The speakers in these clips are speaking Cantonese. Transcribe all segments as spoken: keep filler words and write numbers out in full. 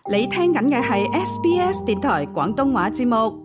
你聽緊嘅係 S B S 電台廣東話節目。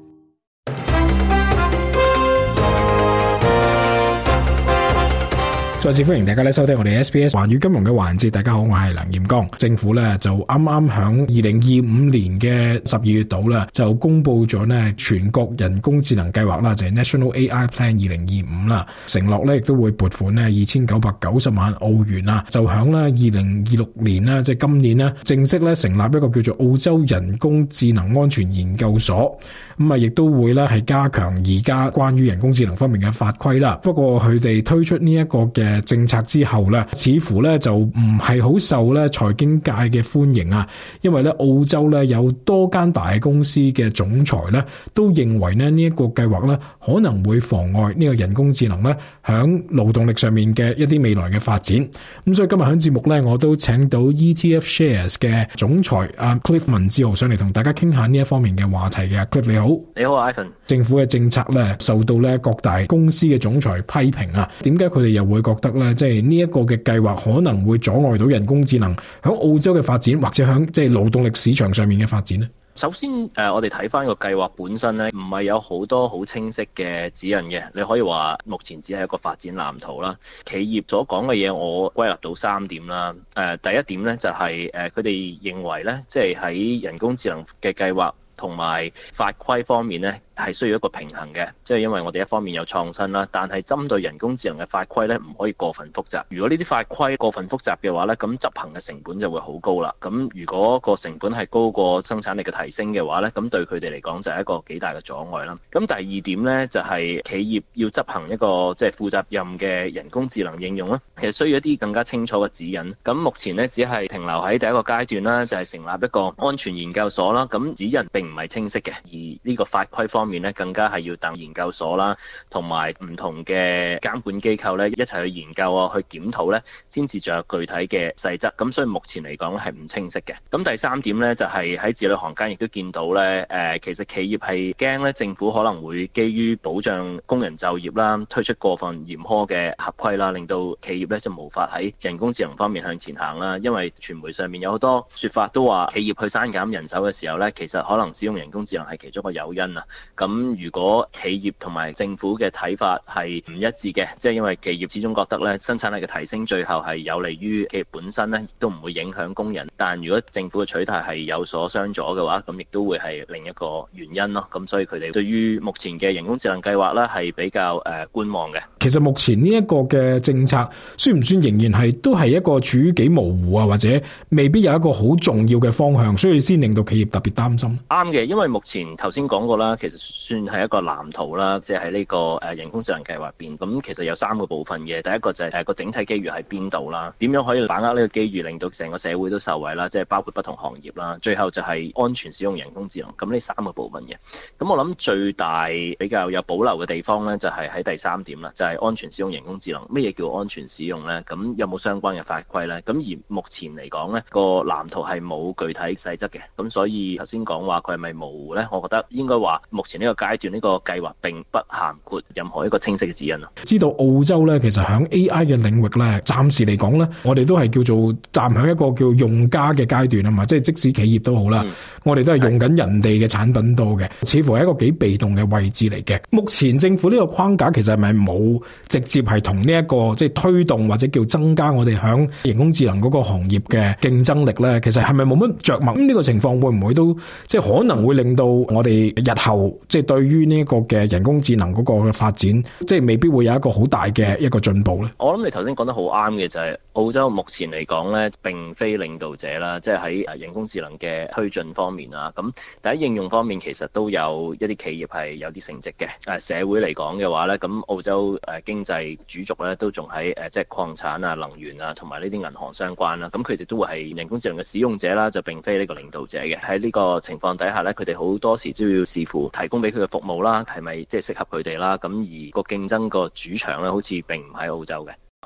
再次歡迎大家咧收聽我哋 S B S 環宇金融嘅環節。大家好，我係梁彥剛。政府咧就啱啱響二零二五年嘅十二月度啦，就公布咗咧全國人工智能計劃啦，就係 National A I Plan 二零二五啦。承諾咧亦都會撥款咧二千九百九十萬澳元啦，就響咧二零二六年啦，即係今年咧正式咧成立一個叫做澳洲人工智能安全研究所。咁啊，亦都會咧係加強而家關於人工智能方面嘅法規啦。不過佢哋推出呢一個嘅政策之後咧，似乎咧就唔係好受咧財經界嘅歡迎啊。因為咧澳洲咧有多間大公司嘅總裁咧都認為咧呢一個計劃咧可能會妨礙呢個人工智能咧響勞動力上面嘅一啲未來嘅發展。咁所以今日響節目咧，我都請到 E T F Shares 嘅總裁阿 Cliff 文志豪上嚟同大家傾下呢一方面嘅話題嘅。Cliff 你好。 你好 Ivan。 政府嘅政策咧受到咧各大公司嘅總裁批評啊，點解佢哋又會覺得咧即係呢一個嘅計劃可能會阻礙到人工智能響澳洲嘅發展，或者響即係勞動力市場上面嘅發展呢？ 首先誒、呃，我哋睇翻個計劃本身咧，唔係有好多好清晰嘅指引嘅。你可以話目前只係一個發展藍圖啦。企業所講嘅嘢，我歸納到三點啦。誒、呃，第一點咧就係、是、誒，佢、呃、哋認為咧，即係喺人工智能嘅計劃同埋法規方面咧，係需要一個平衡嘅，即係因為我哋一方面有創新啦，但係針對人工智能嘅法規咧，唔可以過分複雜。如果呢啲法規過分複雜嘅話咧，咁執行嘅成本就會好高啦。咁如果個成本係高過生產力嘅提升嘅話咧，咁對佢哋嚟講就係一個幾大嘅阻礙啦。咁第二點咧就係企業要執行一個即係負責任嘅人工智能應用啦，其實需要一啲更加清楚嘅指引。咁目前咧只係停留喺第一個階段啦，就係成立一個安全研究所啦。咁指引並唔係清晰嘅，而呢個法規方面咧更加係要等研究所啦，同埋唔同嘅監管機構咧一齊去研究啊，去檢討咧，先至仲有具體嘅細則。咁所以目前嚟講係唔清晰嘅。咁第三點咧就係喺字裏行間亦都見到咧，誒其實企業係驚咧政府可能會基於保障工人就業啦，推出過分嚴苛嘅合規啦，令到企業咧就無法喺人工智能方面向前行啦。因為傳媒上面有好多說法都話企業去刪減人手嘅時候咧，其實可能使用人工智能係其中一個誘因啊。咁如果企業同埋政府嘅睇法係唔一致嘅，即係因為企業始終覺得咧生產力嘅提升最後係有利於企業本身咧，亦都唔會影響工人。但如果政府嘅取態係有所相左嘅話，咁亦都會係另一個原因咯。咁所以佢哋對於目前嘅人工智能計劃咧係比較誒、呃、觀望嘅。 其實目前呢一個嘅政策算唔算仍然係都係一個處於幾模糊啊，或者未必有一個好重要嘅方向，所以先令到企業特別擔心？ 啱嘅，因為目前頭先講過啦，其實算係一個藍圖啦，即係喺呢個誒人工智能計劃入邊，咁其實有三個部分嘅。第一個就係誒個整體機遇喺邊度啦，點樣可以把握呢個機遇，令到成個社會都受惠啦，即係包括不同行業啦。最後就係安全使用人工智能，咁呢三個部分嘅。咁我諗最大比較有保留嘅地方咧，就係喺第三點啦，就係安全使用人工智能。乜嘢叫安全使用咧？咁有冇相關嘅法規咧？咁而目前嚟講咧，個藍圖係冇具體細則嘅，咁所以頭先講話佢係咪模糊咧？我覺得應該話目前呢個階段呢個計劃並不涵括任何一個清晰嘅指引啊。 知道澳洲咧，其實響 A I 嘅領域咧，暫時嚟講咧，我哋都係叫做站響一個叫用家嘅階段啊嘛，即係即使企業都好啦，嗯、我哋都係用緊人哋嘅產品多嘅，似乎係一個幾被動嘅位置嚟嘅。目前政府呢個框架其實係咪冇直接係同呢一個即係推動或者叫增加我哋響人工智能嗰個行業嘅競爭力咧？其實係咪冇乜着墨？咁呢個情況會唔會都即係可能會令到我哋日後即係對於呢一個嘅人工智能嗰個嘅發展，即係未必會有一個好大嘅一個進步咧？ 我諗你頭先講得好啱嘅，就係澳洲目前嚟講咧，並非領導者啦，即係喺人工智能嘅推進方面啊。咁第一應用方面其實都有一啲企業係有啲成績嘅。誒社會嚟講嘅話咧，咁澳洲誒經濟主軸咧都仲喺誒即係礦產啊、能源啊同埋呢啲銀行相關啦。咁佢哋都會係人工智能嘅使用者啦，就並非呢個領導者嘅。喺呢個情況底下咧，佢哋好多時都要視乎提供俾佢嘅服務啦，係咪即係適合佢哋啦？咁而個競爭個主場咧，好似並唔喺澳洲嘅。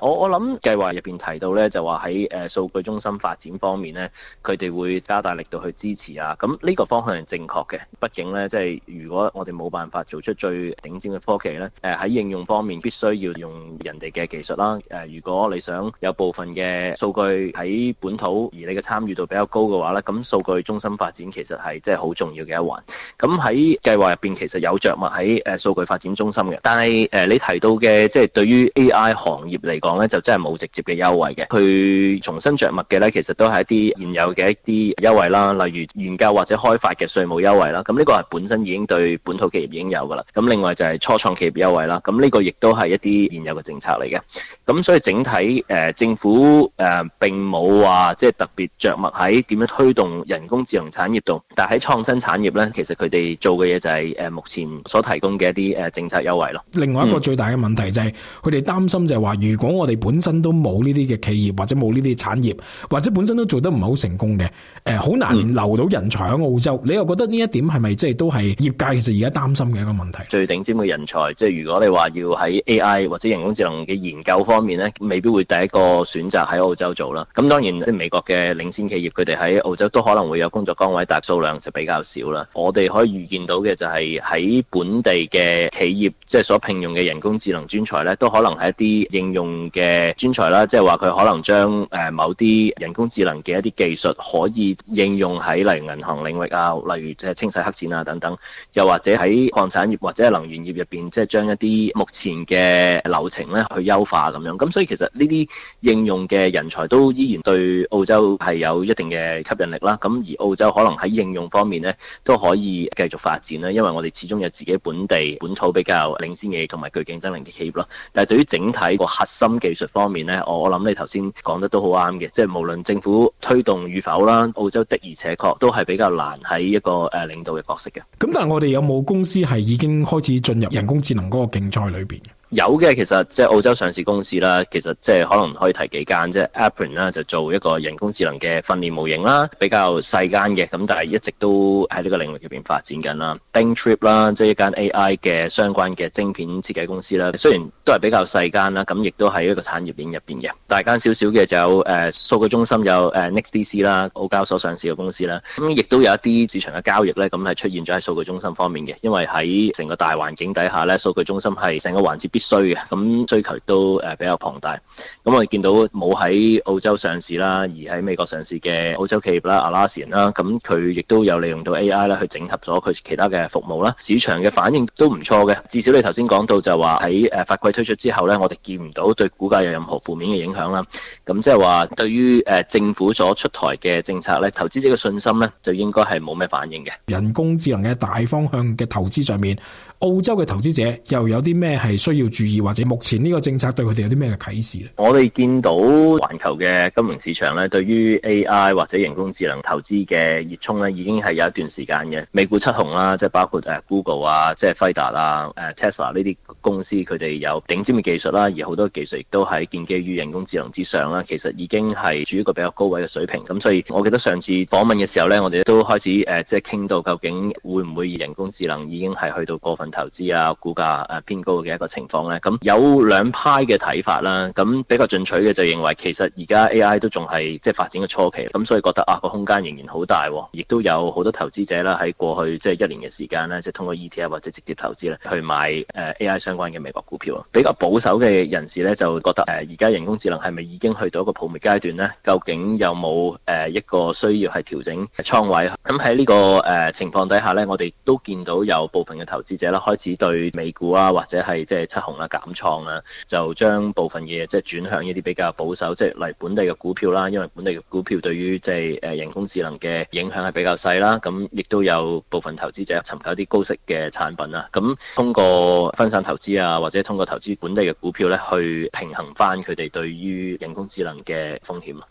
我我諗計劃入邊提到咧，就話喺誒數據中心發展方面咧，佢哋會加大力度去支持啊。咁呢個方向係正確嘅，畢竟咧即係如果我哋冇辦法做出最頂尖嘅科技咧，誒喺應用方面必須要用人哋嘅技術啦。誒如果你想有部分嘅數據喺本土，而你嘅參與度比較高嘅話咧，咁數據中心發展其實係即係好重要嘅一環。咁喺計劃入邊其實有着墨喺誒數據發展中心嘅，但係誒你提到嘅即係對於 A I 行業嚟講咧，就真係冇直接嘅優惠嘅。佢重新着墨嘅咧，其實都係一啲現有嘅一啲優惠啦，例如研究或者開發嘅稅務優惠啦。咁呢個係本身已經對本土企業已經有噶啦。咁另外就係初創企業優惠啦。咁呢個亦都係一啲現有嘅政策嚟嘅。咁所以整體誒、呃、政府誒、呃、並冇話即係特別着墨喺點樣推動人工智能產業度，但係喺創新產業咧，其實佢哋做嘅嘢就係誒目前所提供嘅一啲誒政策優惠咯。 另外一個最大嘅問題就係佢哋擔心就係話，如果我哋本身都冇呢啲嘅企業或者冇呢啲產業，或者本身都做得唔係好成功嘅，誒好難留到人才喺澳洲。嗯、你又覺得呢一點係咪即係都係業界其實而家擔心嘅一個問題？最頂尖嘅人才，即係如果你話要喺 A I 或者人工智能嘅研究方面咧，未必會第一個選擇喺澳洲做啦。咁當然即係美國嘅領先企業，佢哋喺澳洲都可能會有工作崗位，但係數量就比較少啦。我哋可以預見到嘅就係喺本地嘅企業，即係所聘用嘅人工智能專才咧，都可能係一啲應用嘅專才啦，即係話佢可能將誒某啲人工智能嘅一啲技術可以應用喺例如銀行領域啊，例如即係清洗黑錢啊等等，又或者喺礦產業或者係能源業入邊，即係將一啲目前嘅流程咧去優化咁樣。咁所以其實呢啲應用嘅人才都依然對澳洲係有一定嘅吸引力啦。咁而澳洲可能喺應用方面咧都可以繼續發展啦，因為我哋始終有自己本地本土比較領先嘅同埋具競爭力嘅企業咯。但係對於整體個核心技術方面咧，我我諗你頭先講得都好啱嘅，即係無論政府推動與否啦，澳洲的而且確都係比較難喺一個誒領導嘅角色嘅。咁但係我哋有冇公司係已經開始進入人工智能嗰個競賽裏邊？有嘅，其實即係澳洲上市公司啦，其實即係可能可以提幾間，即係 Appen 啦，就做一個人工智能嘅訓練模型啦，比較細間嘅，咁但係一直都喺呢個領域入邊發展緊啦。Daintrip 啦，即係一間 A I 嘅相關嘅晶片設計公司啦，雖然都係比較細間啦，咁亦都喺一個產業鏈入邊嘅。大間少少嘅就有誒數據中心有誒 NextDC 啦，澳交所上市嘅公司啦，咁亦都有一啲市場嘅交易咧，咁係出現咗喺數據中心方面嘅，因為喺成個大環境底下咧，數據中心係成個環節必需嘅，咁需求都誒比較龐大。咁我哋見到冇喺澳洲上市啦，而喺美國上市嘅澳洲企業啦 Atlassian 啦，咁佢亦都有利用到 A I 啦去整合咗佢其他嘅服務啦，市場嘅反應都唔錯嘅。至少你頭先講到就話喺誒法規推出之後咧，我哋見唔到對股價有任何負面嘅影響啦。咁即係話對於誒政府所出台嘅政策咧，投資者嘅信心咧就應該係冇咩反應嘅。人工智能嘅大方向嘅投資上面，澳洲嘅投資者又有啲咩係需要注意，或者目前呢個政策對佢哋有啲咩嘅啟示咧？我哋見到環球嘅金融市場咧，對於 A I 或者人工智能投資嘅熱衷咧，已經係有一段時間嘅。美股七雄啦，即係包括誒 Google 啊，即係輝達啊，誒 Tesla 呢啲公司，佢哋有頂尖嘅技術啦，而好多技術亦都係建基於人工智能之上啦。其實已經係處於一個比較高位嘅水平。咁所以我記得上次訪問嘅時候咧，我哋都開始誒即係傾到究竟會唔會人工智能已經係去到過分投資啊，股價誒偏高嘅一個情況咧。咁有兩派嘅睇法啦。咁比較進取嘅就認為其實而家 A I 都仲係即係發展嘅初期，咁所以覺得啊個空間仍然好大，亦都有好多投資者啦喺過去即係一年嘅時間咧，即係通過 E T F 或者直接投資咧去買誒 A I 相關嘅美國股票。比較保守嘅人士咧就覺得誒而家人工智能係咪已經去到一個泡沫階段咧？究竟有冇誒一個需要係調整倉位？咁喺呢個誒情況底下咧，我哋都見到有部分嘅投資者啦開始對美股啊或者係即係七雄啦減倉啦，就將部分嘢即係轉向一啲比較保守，即係嚟本地嘅股票啦，因為本地嘅股票對於即係誒人工智能嘅影響係比較細啦。咁亦都有部分投資者尋求一啲高息嘅產品啦。咁通過分散投資啊，或者通過投資本地嘅股票咧，去平衡翻佢哋對於人工智能嘅風險。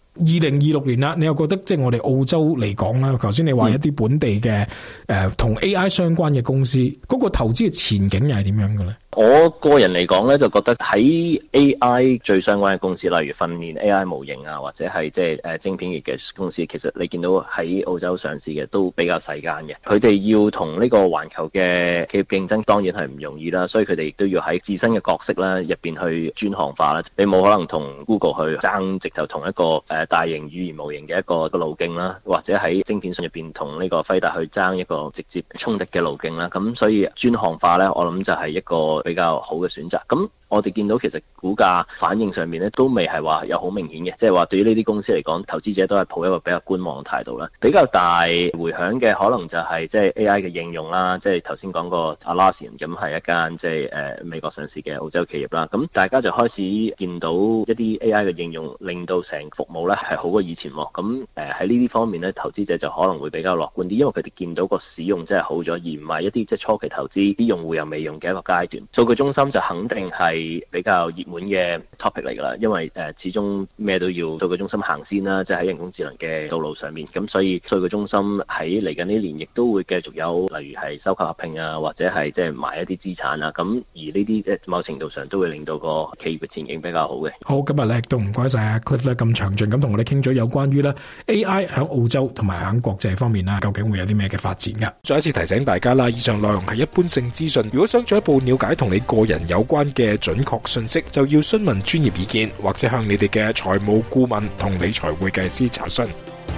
二零二六年啦，你又覺得即係我哋澳洲嚟講啦，頭先你話一啲本地嘅誒同 A I 相關嘅公司，嗰、嗯、個投資嘅前景又係點樣嘅咧？ 我個人嚟講咧，就覺得喺 A I 最相關嘅公司，例如訓練 A I 模型啊，或者係即係誒晶片業嘅公司，其實你見到喺澳洲上市嘅都比較細間嘅。佢哋要同呢個環球嘅企業競爭，當然係唔容易啦。所以佢哋亦都要喺自身嘅角色啦入邊去專項化啦。你冇可能同 Google 去爭直頭同一個誒大型語言模型嘅一個個路徑啦，或者喺晶片上入邊同呢個輝達去爭一個直接衝突嘅路徑啦。咁所以專項化咧，我諗就係一個比較好嘅選擇。咁我哋見到其實股價反應上面咧都未係話有好明顯嘅，即係話對於呢啲公司嚟講，投資者都係抱一個比較觀望嘅態度啦。比較大回響嘅可能就係即係 A I 嘅應用啦，即係頭先講過 Atlassian 咁係一間即係誒美國上市嘅澳洲企業啦。咁大家就開始見到一啲 A I 嘅應用，令到成服務咧係好過以前喎。咁誒喺呢啲方面咧，投資者就可能會比較樂觀啲，因為佢哋見到個使用真係好咗，而唔係一啲即係初期投資啲用戶又未用嘅一個階段。數據中心就肯定係比較熱門嘅 topic 嚟㗎啦，因為誒、呃、始終咩都要數據中心行先啦，即係喺人工智能嘅道路上面。咁所以數據中心喺嚟緊呢年亦都會繼續有，例如係收購合併啊，或者係即係買一啲資產啊。咁而呢啲即係某程度上都會令到個企業嘅前景比較好嘅。 好，今日咧都唔該晒阿 Cliff 咧咁詳盡咁同我哋傾咗有關於咧 A I 喺澳洲同埋喺國際方面啦，究竟會有啲咩嘅發展㗎？再一次提醒大家啦，以上內容係一般性資訊，如果想進一步了解同你個人有關嘅準確信息，就要詢問專業意見，或者向你哋嘅財務顧問同理財會計師查詢。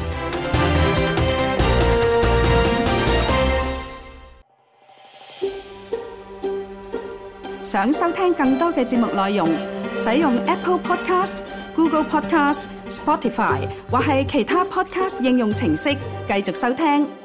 想收聽更多嘅節目內容，使用 Apple Podcast、Google Podcast、Spotify 或係其他 Podcast 應用程式繼續收聽。